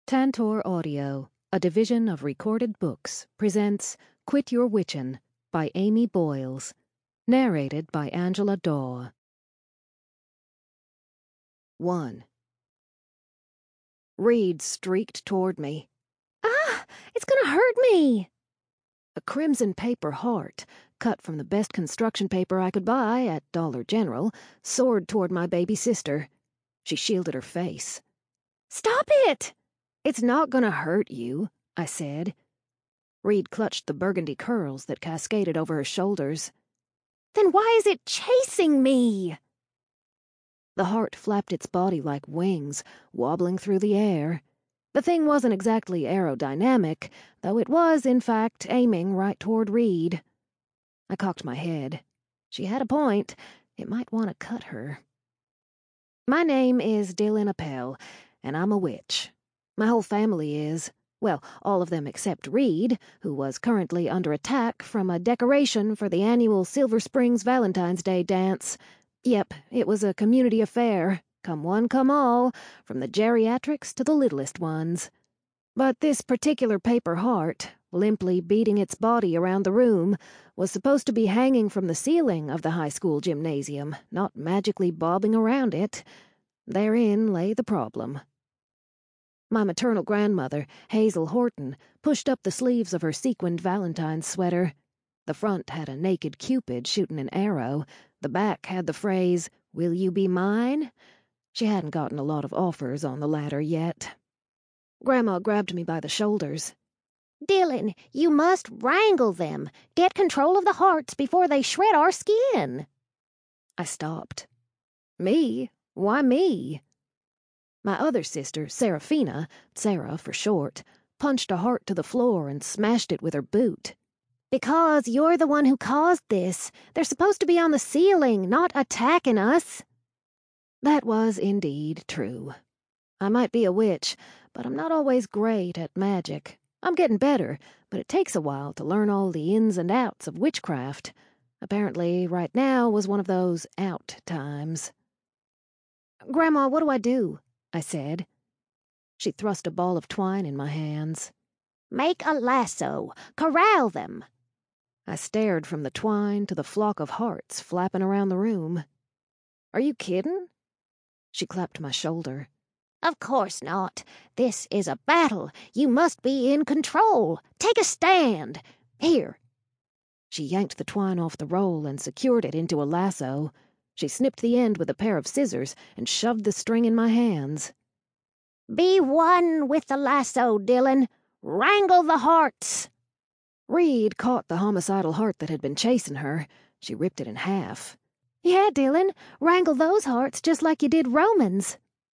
Tantor Audio, a division of Recorded Books, presents Quit Your Witchin' by Amy Boyles, narrated by Angela Daw. 1. Reed streaked toward me. Ah! It's gonna hurt me! A crimson paper heart, cut from the best construction paper I could buy at Dollar General, soared toward my baby sister. She shielded her face. Stop it! It's not gonna hurt you, I said. Reed clutched the burgundy curls that cascaded over her shoulders. Then why is it chasing me? The heart flapped its body like wings, wobbling through the air. The thing wasn't exactly aerodynamic, though it was, in fact, aiming right toward Reed. I cocked my head. She had a point. It might want to cut her. My name is Dylan Appel, and I'm a witch. My whole family is. Well, all of them except Reed, who was currently under attack from a decoration for the annual Silver Springs Valentine's Day dance. Yep, it was a community affair. Come one, come all, from the geriatrics to the littlest ones. But this particular paper heart, limply beating its body around the room, was supposed to be hanging from the ceiling of the high school gymnasium, not magically bobbing around it. Therein lay the problem. My maternal grandmother, Hazel Horton, pushed up the sleeves of her sequined Valentine's sweater. The front had a naked Cupid shooting an arrow. The back had the phrase, "Will you be mine?" She hadn't gotten a lot of offers on the latter yet. Grandma grabbed me by the shoulders. Dylan, you must wrangle them. Get control of the hearts before they shred our skin. I stopped. Me? Why me? My other sister, Seraphina, Sarah for short, punched a heart to the floor and smashed it with her boot. Because you're the one who caused this. They're supposed to be on the ceiling, not attacking us. That was indeed true. I might be a witch, but I'm not always great at magic. I'm getting better, but it takes a while to learn all the ins and outs of witchcraft. Apparently, right now was one of those out times. "Grandma, what do I do?" I said. She thrust a ball of twine in my hands. "Make a lasso. Corral them." I stared from the twine to the flock of hearts flapping around the room. "Are you kidding?" She clapped my shoulder. "Of course not. This is a battle. You must be in control. Take a stand. Here." She yanked the twine off the roll and secured it into a lasso. She snipped the end with a pair of scissors and shoved the string in my hands. "Be one with the lasso, Dylan. Wrangle the hearts." Reed caught the homicidal heart that had been chasing her. She ripped it in half. "Yeah, Dylan, wrangle those hearts just like you did Roman's."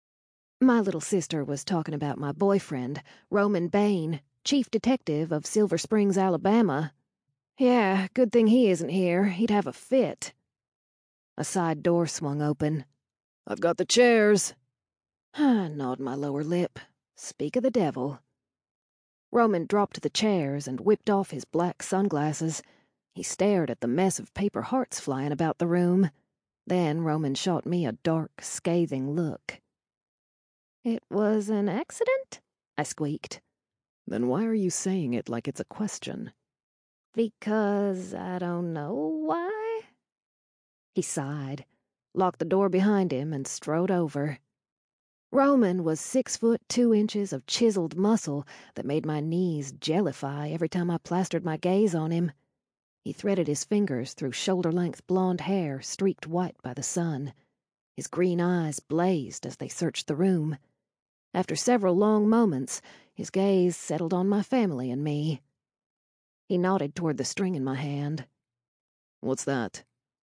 My little sister was talking about my boyfriend, Roman Bain, chief detective of Silver Springs, Alabama. Yeah, good thing he isn't here. He'd have a fit. A side door swung open. "I've got the chairs." I gnawed my lower lip. Speak of the devil. Roman dropped the chairs and whipped off his black sunglasses. He stared at the mess of paper hearts flying about the room. Then Roman shot me a dark, scathing look. "It was an accident?" I squeaked. "Then why are you saying it like it's a question?" "Because I don't know why." He sighed, locked the door behind him, and strode over. Roman was 6 foot 2 inches of chiseled muscle that made my knees jellify every time I plastered my gaze on him. He threaded his fingers through shoulder-length blonde hair streaked white by the sun. His green eyes blazed as they searched the room. After several long moments, his gaze settled on my family and me. He nodded toward the string in my hand. "What's that?"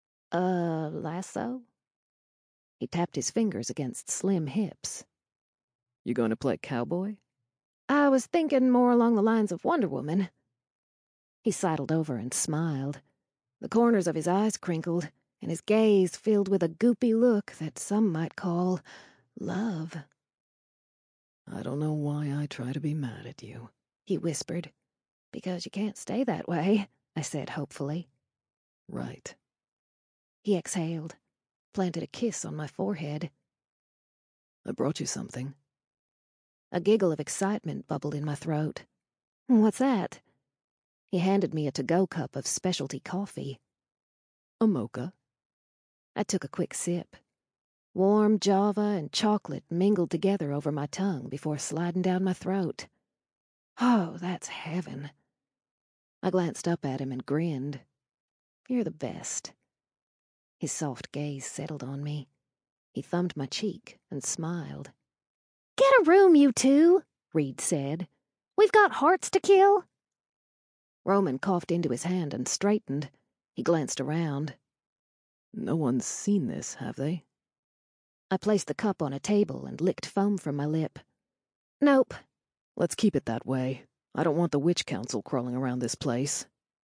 Lasso?" He tapped his fingers against slim hips. "You going to play cowboy?" "I was thinking more along the lines of Wonder Woman." He sidled over and smiled. The corners of his eyes crinkled, and his gaze filled with a goopy look that some might call love. "I don't know why I try to be mad at you," he whispered. "Because you can't stay that way," I said hopefully. "Right." He exhaled, planted a kiss on my forehead. "I brought you something." A giggle of excitement bubbled in my throat. "What's that?" He handed me a to-go cup of specialty coffee. "A mocha." I took a quick sip. Warm Java and chocolate mingled together over my tongue before sliding down my throat. Oh, that's heaven. I glanced up at him and grinned. "You're the best." His soft gaze settled on me. He thumbed my cheek and smiled. Get a room, you two, Reed said. We've got hearts to kill. Roman coughed into his hand and straightened. He glanced around. "No one's seen this, have they?" I placed the cup on a table and licked foam from my lip. "Nope." "Let's keep it that way. I don't want the witch council crawling around this place."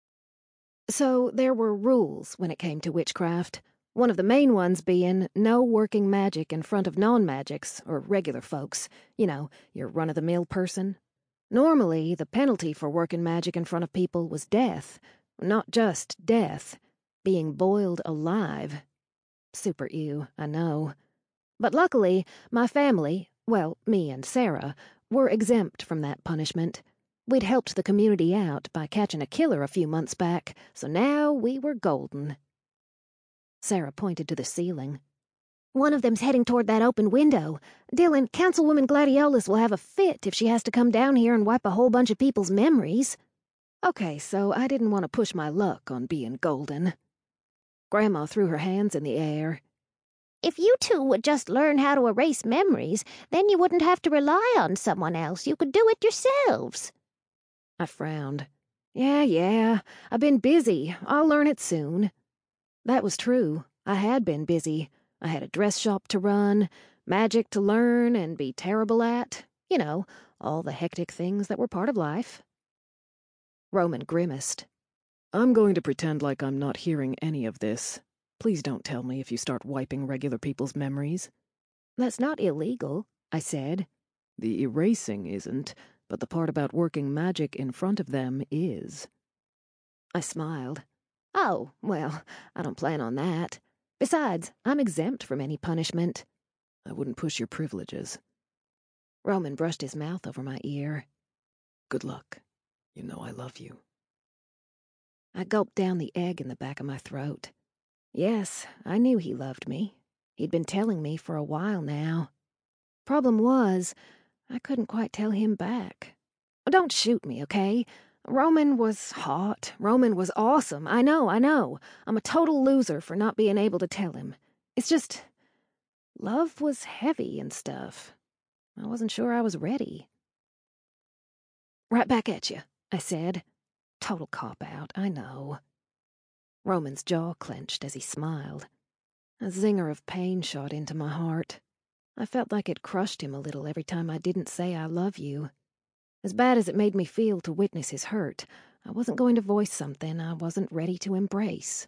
So there were rules when it came to witchcraft. One of the main ones being no working magic in front of non-magics, or regular folks. You know, your run-of-the-mill person. Normally, the penalty for working magic in front of people was death. Not just death. Being boiled alive. Super ew, I know. But luckily, my family, well, me and Sarah, were exempt from that punishment. We'd helped the community out by catching a killer a few months back, so now we were golden. Sarah pointed to the ceiling. One of them's heading toward that open window. Dylan, Councilwoman Gladiolus will have a fit if she has to come down here and wipe a whole bunch of people's memories. Okay, so I didn't want to push my luck on being golden. Grandma threw her hands in the air. If you two would just learn how to erase memories, then you wouldn't have to rely on someone else. You could do it yourselves. I frowned. Yeah, I've been busy. I'll learn it soon. That was true. I had been busy. I had a dress shop to run, magic to learn and be terrible at. You know, all the hectic things that were part of life. Roman grimaced. "I'm going to pretend like I'm not hearing any of this. Please don't tell me if you start wiping regular people's memories." "That's not illegal," I said. "The erasing isn't, but the part about working magic in front of them is." I smiled. "Oh, well, I don't plan on that. Besides, I'm exempt from any punishment." "I wouldn't push your privileges." Roman brushed his mouth over my ear. "Good luck. You know I love you." I gulped down the egg in the back of my throat. Yes, I knew he loved me. He'd been telling me for a while now. Problem was, I couldn't quite tell him back. Don't shoot me, okay? Roman was hot. Roman was awesome. I know. I'm a total loser for not being able to tell him. It's just, love was heavy and stuff. I wasn't sure I was ready. "Right back at you," I said. Total cop-out, I know. Roman's jaw clenched as he smiled. A zinger of pain shot into my heart. I felt like it crushed him a little every time I didn't say I love you. As bad as it made me feel to witness his hurt, I wasn't going to voice something I wasn't ready to embrace.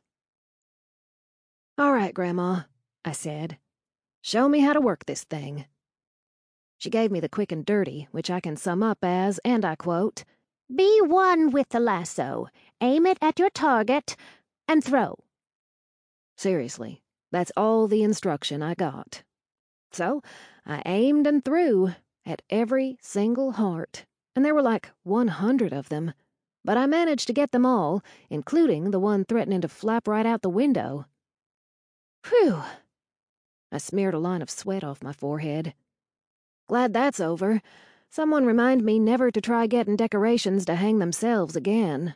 "All right, Grandma," I said. "Show me how to work this thing." She gave me the quick and dirty, which I can sum up as, and I quote, Be one with the lasso. Aim it at your target and throw. Seriously, that's all the instruction I got. So I aimed and threw at every single heart, and there were like 100 of them, but I managed to get them all, including the one threatening to flap right out the window. Phew! I smeared a line of sweat off my forehead. Glad that's over. Someone remind me never to try getting decorations to hang themselves again.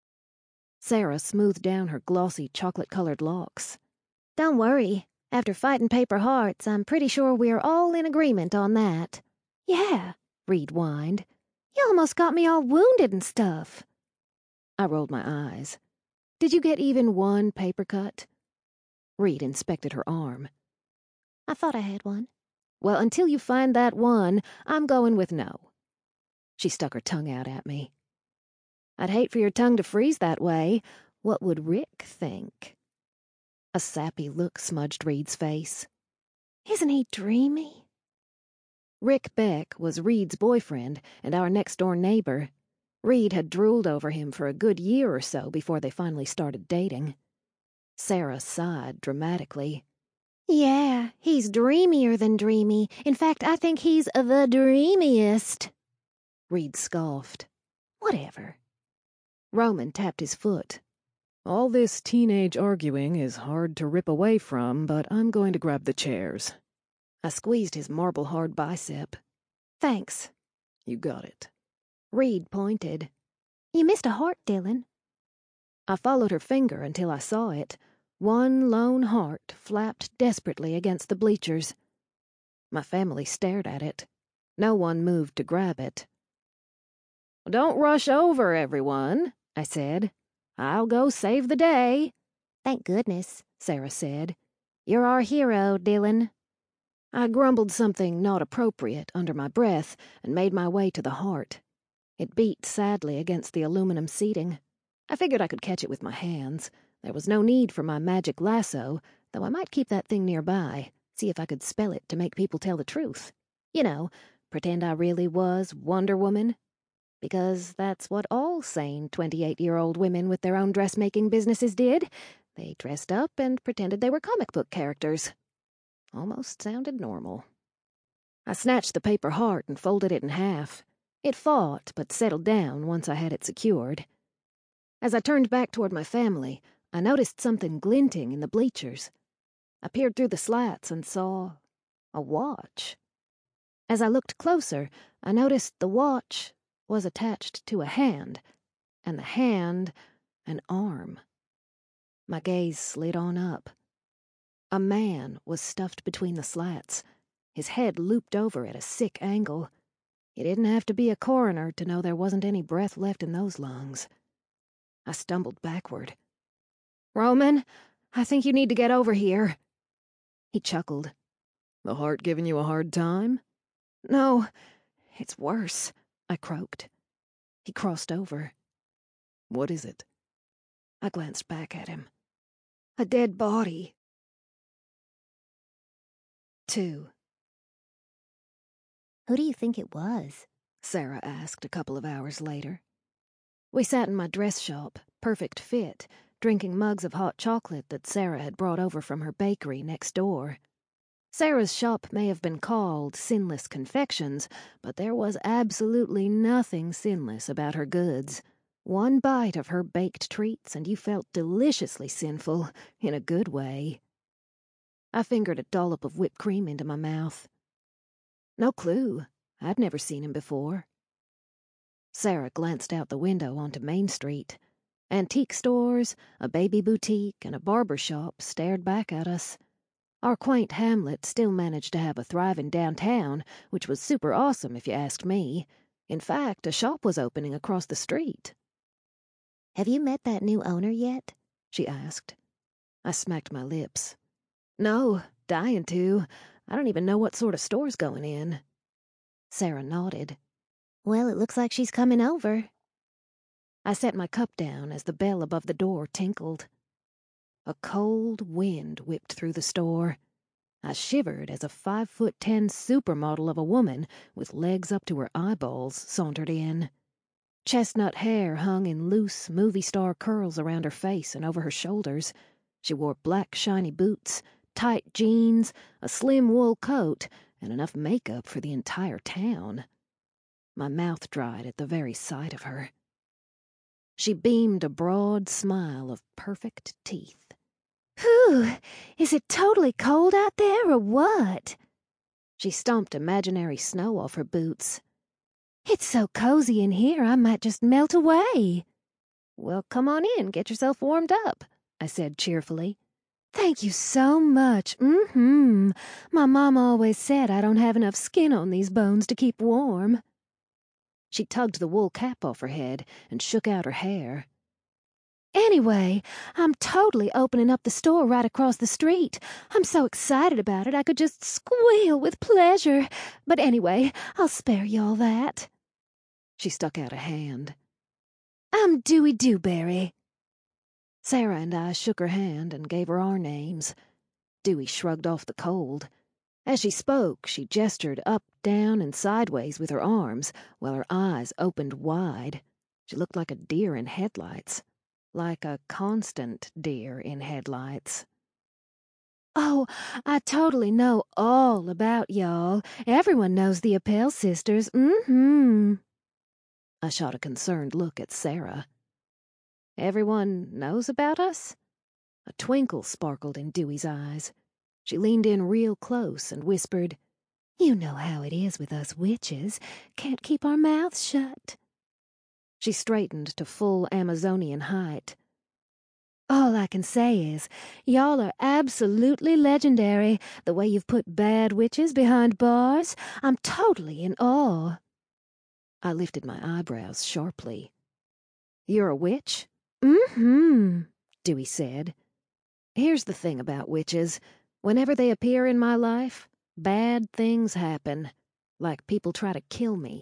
Sarah smoothed down her glossy chocolate-colored locks. Don't worry. After fighting paper hearts, I'm pretty sure we're all in agreement on that. Yeah, Reed whined. You almost got me all wounded and stuff. I rolled my eyes. Did you get even one paper cut? Reed inspected her arm. I thought I had one. Well, until you find that one, I'm going with no. She stuck her tongue out at me. I'd hate for your tongue to freeze that way. What would Rick think? A sappy look smudged Reed's face. Isn't he dreamy? Rick Beck was Reed's boyfriend and our next-door neighbor. Reed had drooled over him for a good year or so before they finally started dating. Sarah sighed dramatically. Yeah, he's dreamier than dreamy. In fact, I think he's the dreamiest. Reed scoffed. Whatever. Roman tapped his foot. All this teenage arguing is hard to rip away from, but I'm going to grab the chairs. I squeezed his marble-hard bicep. Thanks. You got it. Reed pointed. You missed a heart, Dylan. I followed her finger until I saw it. One lone heart flapped desperately against the bleachers. My family stared at it. No one moved to grab it. Don't rush over, everyone, I said. I'll go save the day. Thank goodness, Sarah said. You're our hero, Dylan. I grumbled something not appropriate under my breath and made my way to the heart. It beat sadly against the aluminum seating. I figured I could catch it with my hands. There was no need for my magic lasso, though I might keep that thing nearby, see if I could spell it to make people tell the truth. You know, pretend I really was Wonder Woman. Because that's what all sane 28-year-old women with their own dressmaking businesses did. They dressed up and pretended they were comic book characters. Almost sounded normal. I snatched the paper heart and folded it in half. It fought, but settled down once I had it secured. As I turned back toward my family, I noticed something glinting in the bleachers. I peered through the slats and saw a watch. As I looked closer, I noticed the watch was attached to a hand, and the hand an arm. My gaze slid on up. A man was stuffed between the slats, his head looped over at a sick angle. You didn't have to be a coroner to know there wasn't any breath left in those lungs. I stumbled backward. Roman, I think you need to get over here. He chuckled. The heart giving you a hard time? No, it's worse, I croaked. He crossed over. What is it? I glanced back at him. A dead body. 2. Who do you think it was? Sarah asked a couple of hours later. We sat in my dress shop, perfect fit, drinking mugs of hot chocolate that Sarah had brought over from her bakery next door. Sarah's shop may have been called Sinless Confections, but there was absolutely nothing sinless about her goods. One bite of her baked treats and you felt deliciously sinful, in a good way. I fingered a dollop of whipped cream into my mouth. No clue. I'd never seen him before. Sarah glanced out the window onto Main Street. Antique stores, a baby boutique, and a barber shop stared back at us. Our quaint hamlet still managed to have a thriving downtown, which was super awesome if you asked me. In fact, a shop was opening across the street. Have you met that new owner yet? She asked. I smacked my lips. No, dying to. I don't even know what sort of store's going in. Sarah nodded. Well, it looks like she's coming over. I set my cup down as the bell above the door tinkled. A cold wind whipped through the store. I shivered as a 5'10" supermodel of a woman with legs up to her eyeballs sauntered in. Chestnut hair hung in loose movie star curls around her face and over her shoulders. She wore black shiny boots, tight jeans, a slim wool coat, and enough makeup for the entire town. My mouth dried at the very sight of her. She beamed a broad smile of perfect teeth. Whew, is it totally cold out there or what? She stomped imaginary snow off her boots. It's so cozy in here I might just melt away. Well, come on in, get yourself warmed up, I said cheerfully. Thank you so much. My mom always said I don't have enough skin on these bones to keep warm. She tugged the wool cap off her head and shook out her hair. Anyway, I'm totally opening up the store right across the street. I'm so excited about it I could just squeal with pleasure. But anyway, I'll spare you all that. She stuck out a hand. I'm Dewey Dewberry. Sarah and I shook her hand and gave her our names. Dewey shrugged off the cold. As she spoke, she gestured up, down, and sideways with her arms, while her eyes opened wide. She looked like a deer in headlights. Like a constant deer in headlights. Oh, I totally know all about y'all. Everyone knows the Appel sisters. Mm-hmm. I shot a concerned look at Sarah. Everyone knows about us? A twinkle sparkled in Dewey's eyes. She leaned in real close and whispered, You know how it is with us witches. Can't keep our mouths shut. She straightened to full Amazonian height. All I can say is, y'all are absolutely legendary. The way you've put bad witches behind bars, I'm totally in awe. I lifted my eyebrows sharply. You're a witch? Mm-hmm, Dewey said. Here's the thing about witches. Whenever they appear in my life, bad things happen, like people try to kill me.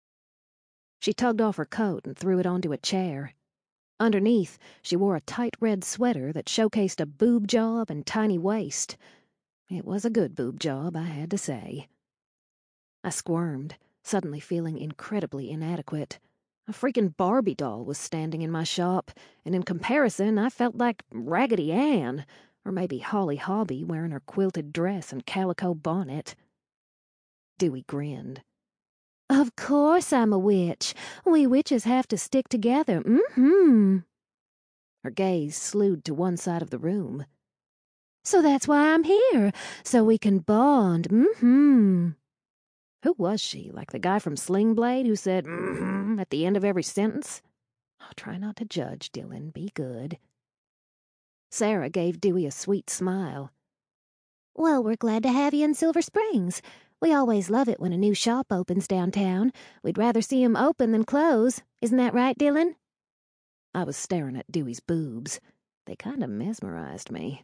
She tugged off her coat and threw it onto a chair. Underneath, she wore a tight red sweater that showcased a boob job and tiny waist. It was a good boob job, I had to say. I squirmed, suddenly feeling incredibly inadequate. A freaking Barbie doll was standing in my shop, and in comparison, I felt like Raggedy Ann, or maybe Holly Hobby wearing her quilted dress and calico bonnet. Dewey grinned. Of course I'm a witch. We witches have to stick together. Mm-hmm. Her gaze slewed to one side of the room. So that's why I'm here, so we can bond. Mm-hmm. Who was she, like the guy from Sling Blade who said at the end of every sentence? I'll try not to judge, Dylan. Be good. Sarah gave Dewey a sweet smile. Well, we're glad to have you in Silver Springs. We always love it when a new shop opens downtown. We'd rather see 'em open than close. Isn't that right, Dylan? I was staring at Dewey's boobs. They kind of mesmerized me.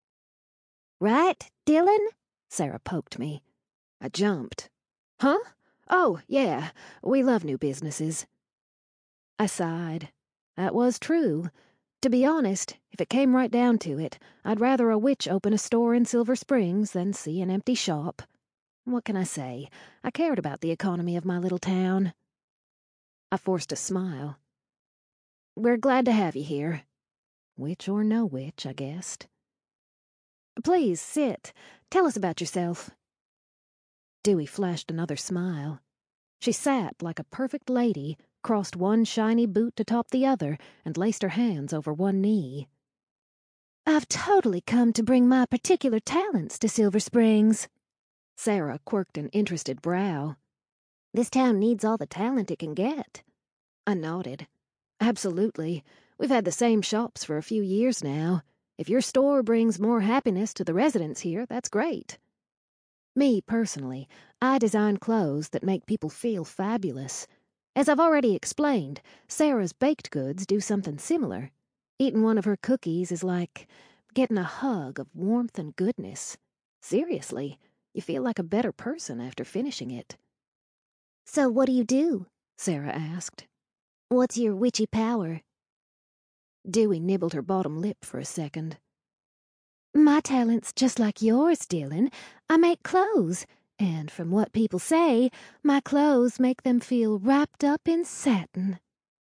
Right, Dylan? Sarah poked me. I jumped. Huh? Oh, yeah. We love new businesses. I sighed. That was true. To be honest, if it came right down to it, I'd rather a witch open a store in Silver Springs than see an empty shop. What can I say? I cared about the economy of my little town. I forced a smile. We're glad to have you here. Witch or no witch, I guessed. Please, sit. Tell us about yourself. Dewey flashed another smile. She sat like a perfect lady, crossed one shiny boot to top the other, and laced her hands over one knee. I've totally come to bring my particular talents to Silver Springs. Sarah quirked an interested brow. This town needs all the talent it can get. I nodded. Absolutely. We've had the same shops for a few years now. If your store brings more happiness to the residents here, that's great. Me, personally, I design clothes that make people feel fabulous. As I've already explained, Sarah's baked goods do something similar. Eating one of her cookies is like getting a hug of warmth and goodness. Seriously, you feel like a better person after finishing it. So what do you do? Sarah asked. What's your witchy power? Dewey nibbled her bottom lip for a second. My talent's just like yours, Dylan. I make clothes, and from what people say, my clothes make them feel wrapped up in satin.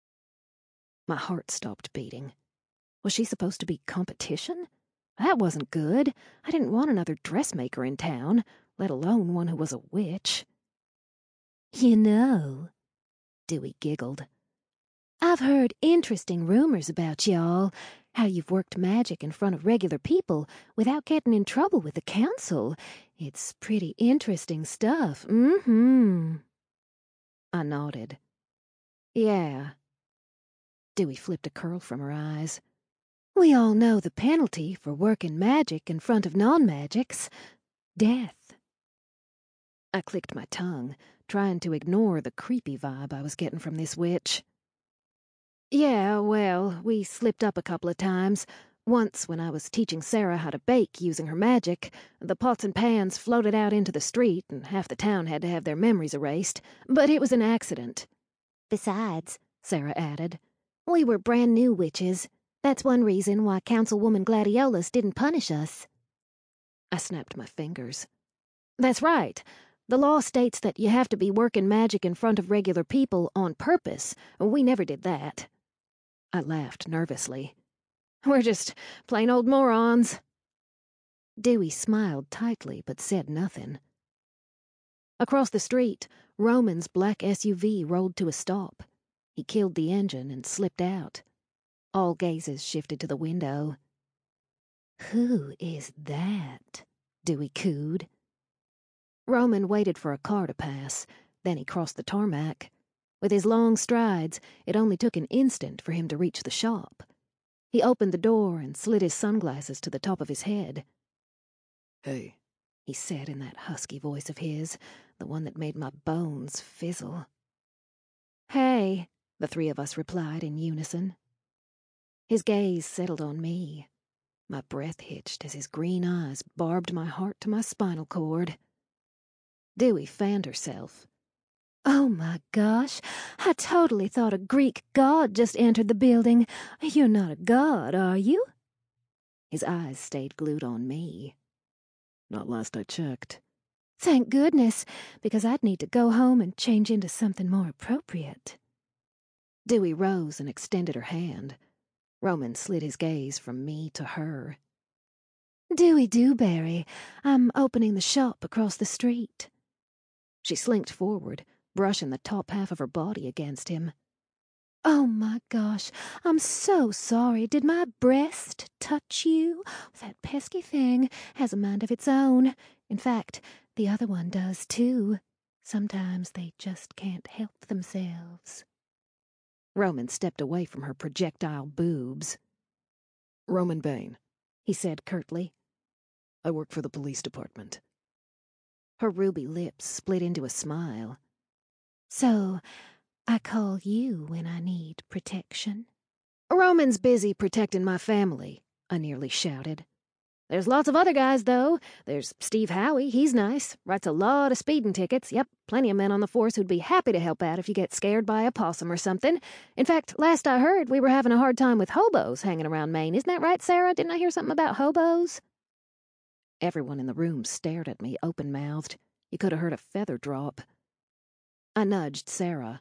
My heart stopped beating. Was she supposed to be competition? That wasn't good. I didn't want another dressmaker in town, let alone one who was a witch. You know, Dewey giggled. I've heard interesting rumors about y'all. How you've worked magic in front of regular people without getting in trouble with the council. It's pretty interesting stuff. Mm-hmm. I nodded. Yeah. Dewey flipped a curl from her eyes. We all know the penalty for working magic in front of non-magics. Death. I clicked my tongue, trying to ignore the creepy vibe I was getting from this witch. Yeah, well, we slipped up a couple of times. Once, when I was teaching Sarah how to bake using her magic, the pots and pans floated out into the street, and half the town had to have their memories erased. But it was an accident. Besides, Sarah added, we were brand new witches. That's one reason why Councilwoman Gladiolus didn't punish us. I snapped my fingers. That's right. The law states that you have to be working magic in front of regular people on purpose. We never did that. I laughed nervously. We're just plain old morons. Dewey smiled tightly but said nothing. Across the street, Roman's black SUV rolled to a stop. He killed the engine and slipped out. All gazes shifted to the window. "Who is that?" Dewey cooed. Roman waited for a car to pass. Then he crossed the tarmac. With his long strides, it only took an instant for him to reach the shop. He opened the door and slid his sunglasses to the top of his head. "Hey," he said in that husky voice of his, the one that made my bones fizzle. "Hey," the three of us replied in unison. His gaze settled on me. My breath hitched as his green eyes barbed my heart to my spinal cord. Dewey fanned herself. "Oh my gosh, I totally thought a Greek god just entered the building. You're not a god, are you?" His eyes stayed glued on me. "Not last I checked." "Thank goodness, because I'd need to go home and change into something more appropriate." Dewey rose and extended her hand. Roman slid his gaze from me to her. "Dewey Dewberry, I'm opening the shop across the street." She slinked forward, brushing the top half of her body against him. "Oh my gosh, I'm so sorry. Did my breast touch you? That pesky thing has a mind of its own. In fact, the other one does too. Sometimes they just can't help themselves." Roman stepped away from her projectile boobs. "Roman Bain," he said curtly. "I work for the police department." Her ruby lips split into a smile. "So, I call you when I need protection?" "Roman's busy protecting my family," I nearly shouted. "There's lots of other guys, though. There's Steve Howie, he's nice, writes a lot of speeding tickets. Yep, plenty of men on the force who'd be happy to help out if you get scared by a possum or something. In fact, last I heard, we were having a hard time with hobos hanging around Maine. Isn't that right, Sarah? Didn't I hear something about hobos?" Everyone in the room stared at me open-mouthed. You could have heard a feather drop. I nudged Sarah.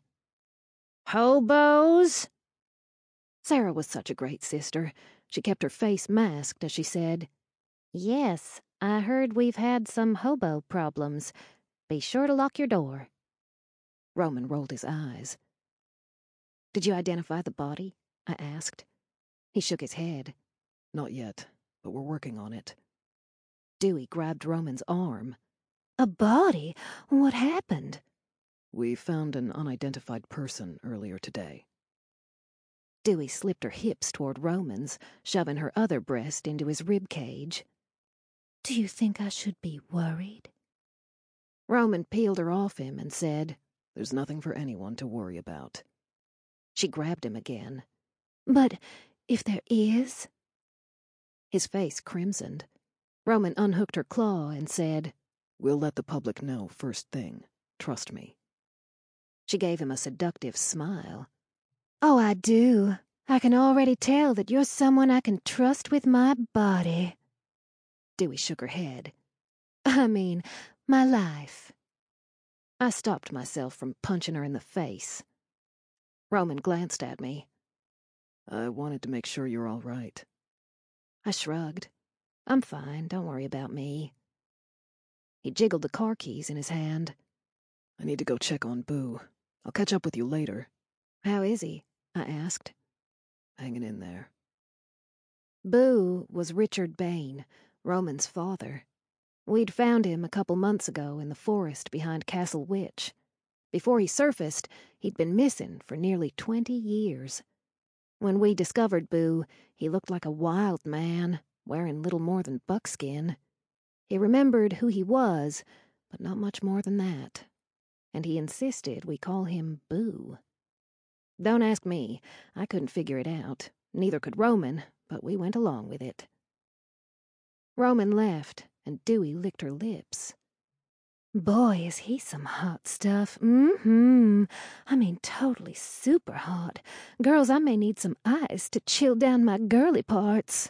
"Hobos?" Sarah was such a great sister. She kept her face masked as she said, "Yes, I heard we've had some hobo problems. Be sure to lock your door." Roman rolled his eyes. "Did you identify the body?" I asked. He shook his head. "Not yet, but we're working on it." Dewey grabbed Roman's arm. "A body? What happened?" "We found an unidentified person earlier today." Dewey slipped her hips toward Roman's, shoving her other breast into his rib cage. "Do you think I should be worried?" Roman peeled her off him and said, "There's nothing for anyone to worry about." She grabbed him again. "But if there is?" His face crimsoned. Roman unhooked her claw and said, "We'll let the public know first thing. Trust me." She gave him a seductive smile. "Oh, I do. I can already tell that you're someone I can trust with my body." Dewey shook her head. "I mean, my life." I stopped myself from punching her in the face. Roman glanced at me. "I wanted to make sure you're all right." I shrugged. "I'm fine, don't worry about me." He jiggled the car keys in his hand. "I need to go check on Boo. I'll catch up with you later." "How is he?" I asked. "Hanging in there." Boo was Richard Bain, Roman's father. We'd found him a couple months ago in the forest behind Castle Witch. Before he surfaced, he'd been missing for nearly 20 years. When we discovered Boo, he looked like a wild man, wearing little more than buckskin. He remembered who he was, but not much more than that. And he insisted we call him Boo. Don't ask me. I couldn't figure it out. Neither could Roman, but we went along with it. Roman left, and Dewey licked her lips. "Boy, is he some hot stuff. I mean, totally super hot. Girls, I may need some ice to chill down my girly parts."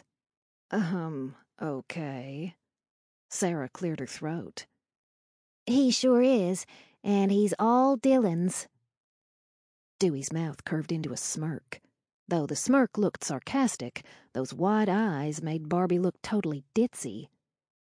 Okay. Sarah cleared her throat. "He sure is, and he's all Dylan's." Dewey's mouth curved into a smirk. Though the smirk looked sarcastic, those wide eyes made Barbie look totally ditzy.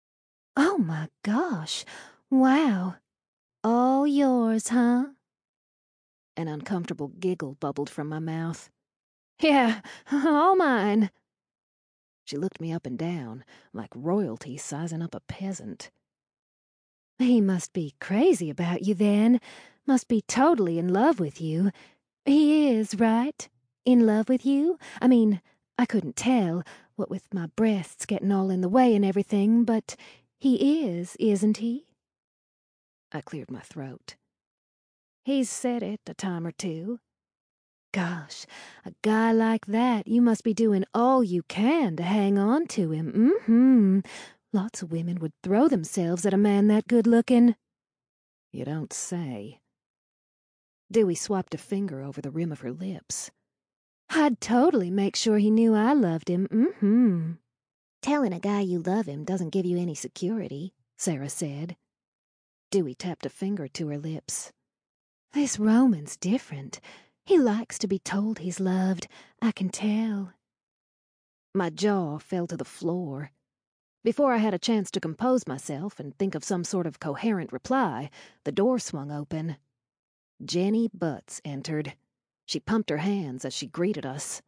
Oh my gosh. Wow. All yours, huh? An uncomfortable giggle bubbled from my mouth. Yeah, all mine. She looked me up and down, like royalty sizing up a peasant. He must be crazy about you then. Must be totally in love with you. He is, right? In love with you? I mean, I couldn't tell, what with my breasts getting all in the way and everything, but he is, isn't he? I cleared my throat. He's said it a time or two. Gosh, a guy like that, you must be doing all you can to hang on to him. Lots of women would throw themselves at a man that good-looking. You don't say. Dewey swapped a finger over the rim of her lips. I'd totally make sure he knew I loved him. Telling a guy you love him doesn't give you any security, Sarah said. Dewey tapped a finger to her lips. This Roman's different. He likes to be told he's loved. I can tell. My jaw fell to the floor. Before I had a chance to compose myself and think of some sort of coherent reply, the door swung open. Jenny Butts entered. She pumped her hands as she greeted us.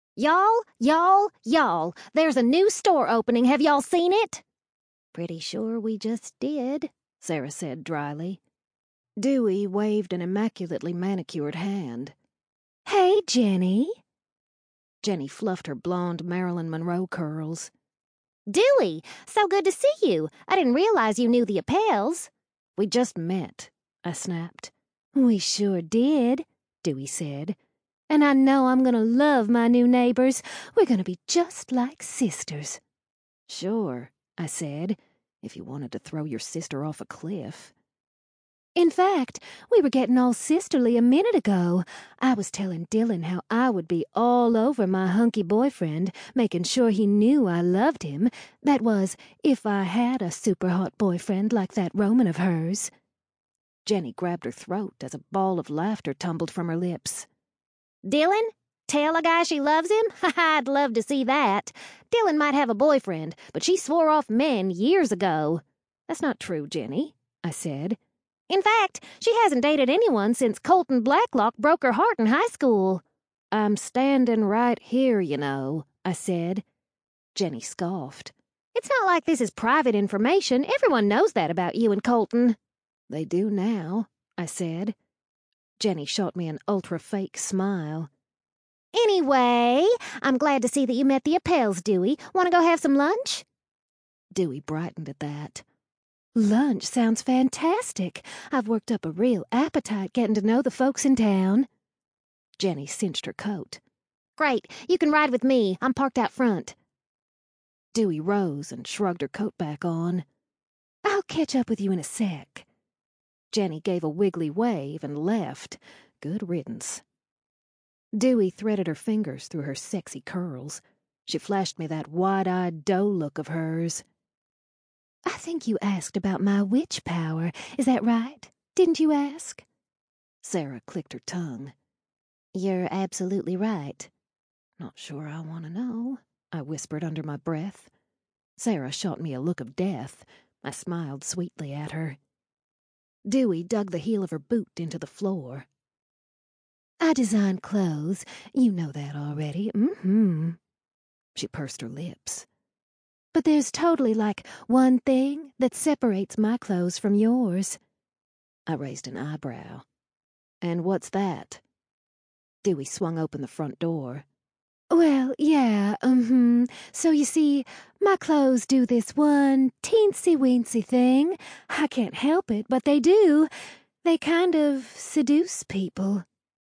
Y'all, there's a new store opening. Have y'all seen it? Pretty sure we just did, Sarah said dryly. Dewey waved an immaculately manicured hand. Hey, Jenny. Jenny fluffed her blonde Marilyn Monroe curls. Dewey, so good to see you. I didn't realize you knew the Appels. We just met, I snapped. We sure did, Dewey said. And I know I'm gonna love my new neighbors. We're gonna be just like sisters. Sure, I said, if you wanted to throw your sister off a cliff. In fact, we were getting all sisterly a minute ago. I was telling Dylan how I would be all over my hunky boyfriend, making sure he knew I loved him. That was, if I had a super hot boyfriend like that Roman of hers. Jenny grabbed her throat as a ball of laughter tumbled from her lips. Dylan? Tell a guy she loves him? I'd love to see that. Dylan might have a boyfriend, but she swore off men years ago. That's not true, Jenny, I said. In fact, she hasn't dated anyone since Colton Blacklock broke her heart in high school. I'm standing right here, you know, I said. Jenny scoffed. It's not like this is private information. Everyone knows that about you and Colton. They do now, I said. Jenny shot me an ultra-fake smile. Anyway, I'm glad to see that you met the Appels, Dewey. Want to go have some lunch? Dewey brightened at that. Lunch sounds fantastic. I've worked up a real appetite getting to know the folks in town. Jenny cinched her coat. Great, you can ride with me. I'm parked out front. Dewey rose and shrugged her coat back on. I'll catch up with you in a sec. Jenny gave a wiggly wave and left. Good riddance. Dewey threaded her fingers through her sexy curls. She flashed me that wide-eyed doe look of hers. I think you asked about my witch power. Is that right? Didn't you ask? Sarah clicked her tongue. You're absolutely right. Not sure I want to know, I whispered under my breath. Sarah shot me a look of death. I smiled sweetly at her. Dewey dug the heel of her boot into the floor. I design clothes. You know that already. She pursed her lips. But there's totally like one thing that separates my clothes from yours. I raised an eyebrow. And what's that? Dewey swung open the front door. Well, yeah, So you see, my clothes do this one teensy-weensy thing. I can't help it, but they do. They kind of seduce people.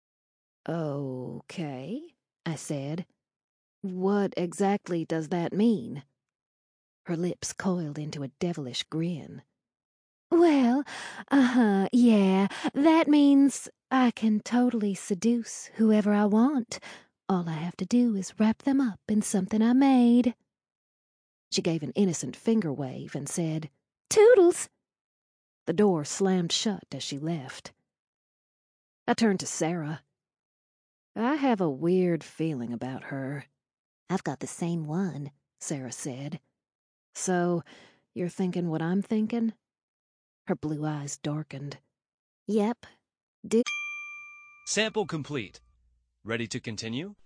Okay, I said. What exactly does that mean? Her lips coiled into a devilish grin. Well, yeah, that means I can totally seduce whoever I want. All I have to do is wrap them up in something I made. She gave an innocent finger wave and said, Toodles! The door slammed shut as she left. I turned to Sarah. I have a weird feeling about her. I've got the same one, Sarah said. So, You're thinking what I'm thinking? Her blue eyes darkened. Yep. Sample complete. Ready to continue?